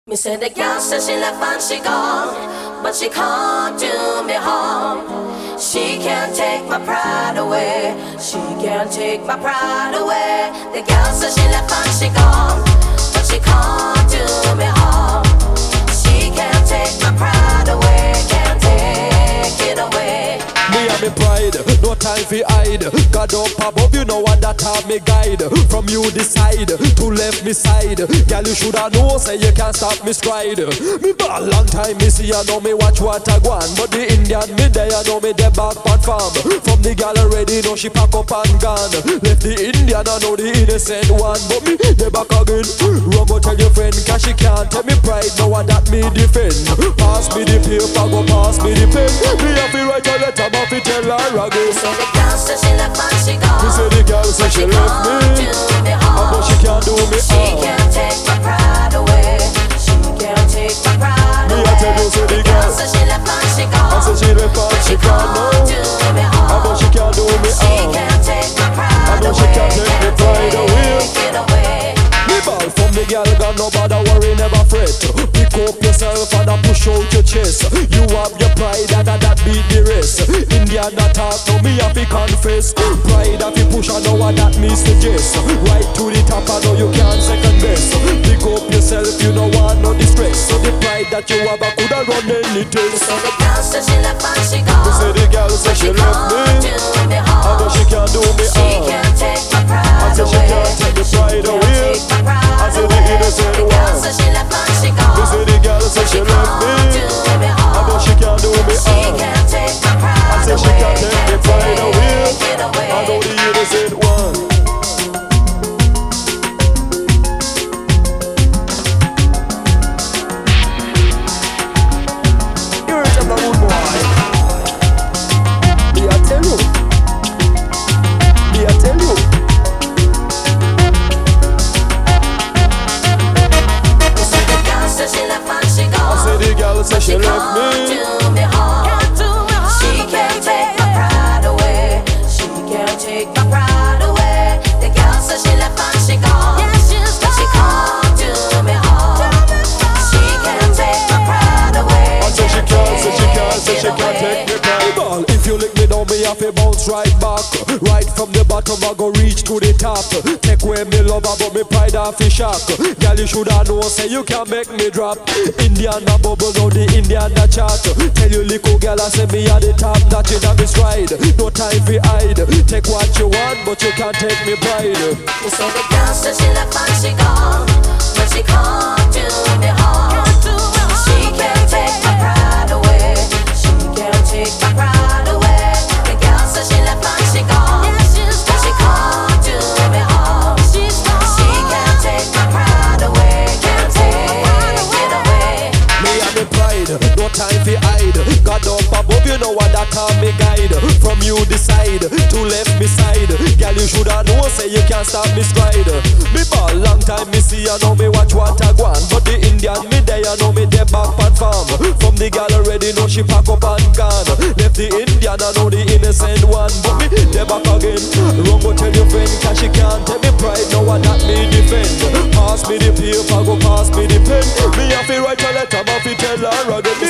Me said the girl said she left and she gone, but she can't do me harm. She can't take my pride away. She can't take my pride away. The girl said she left and she gone, but she can't do me harm. She can't take my pride away. Can't take it away. Me and me pride, no time for hide. God up above, you know what that have me guide. From you decide to left me side. Girl, you shoulda know, say you can't stop me stride. Me ball long time, me see, I know me watch what I want. But the Indian me there, I know me the back part farm. From the gal already know she pack up and gone. Left the Indian, I know the innocent one. But me, the back again. Run go tell your friend, cause she can't tell me pride. Know what that me defend. Pass me the paper, go pass me the pen. Me have to write a letter, but fi tell her again. So the girl said she left and she gone. Me say the girl said she left me, but she can't do me She can't take my pride away. She can't take my pride away. Me I tell you, say the girl said she left and she gone. I said she left and she can't know, but she can't do me She can't take my pride but away. she can't take me pride away. Take it away. Me ball from the girl, got no bother worry, never fret. Pick up yourself and I push out your chest. You have your pride and that beat the rest. Indian that talk to me, I fi confess. Pride I fi push, I know what that me suggest. Right to the top, I know you can't second best. Pick up yourself, you know want no distress. So the pride that you have, I coulda run any test. So the girl said she left and she gone. Me say the girl said she left me, but she can't do me She can't take my pride I said she can't take the pride away. I said the innocent one. So she left and she gone. Me say the girl said she left me, but she can't do me She can't take my pride I said she can't take the pride away. I know the innocent one. You're a good boy. Me I tell you. Me I tell you. The girl said she left me, She can't take my pride away. She can't take my pride away. The girl said she left and she gone. But she can't do me harm. She can't take my pride away. I said she can't take me pride. Ball, if you lick me down, me have to bounce right back. Right from the bottom, I go reach to the top. Take away me lover, but me pride off the shock. Girl, you shoulda know, say you can't make me drop. Indian a bubble, now the Indian a chat. Tell you little girl, I say me at the top, that in a me stride. No time for hide. Take what you want, but you can't take me pride. So the girl said she left and she gone, but she can't do me harm. She can't take my pride away. She can't take my pride away. The girl said she left and she gone, but she can't do me harm. She can't take my pride away. Can't take it away. Me and me pride, no time for hide. God up above, you know what that time me guide. From you decide to left me side. Girl, you shoulda know, say you can't stop me stride. Me ball long time, me see, I know me watch what I want. But the Indian me there, I know me the back part farm. From the girl already know she pack up and gone. Left the Indian, I know the innocent one. But me the back again. Run go tell your friend, cause she can't take me pride. Know what that me defend. Pass me the paper, go pass me the pen. Me have to write a letter, but fi tell her again.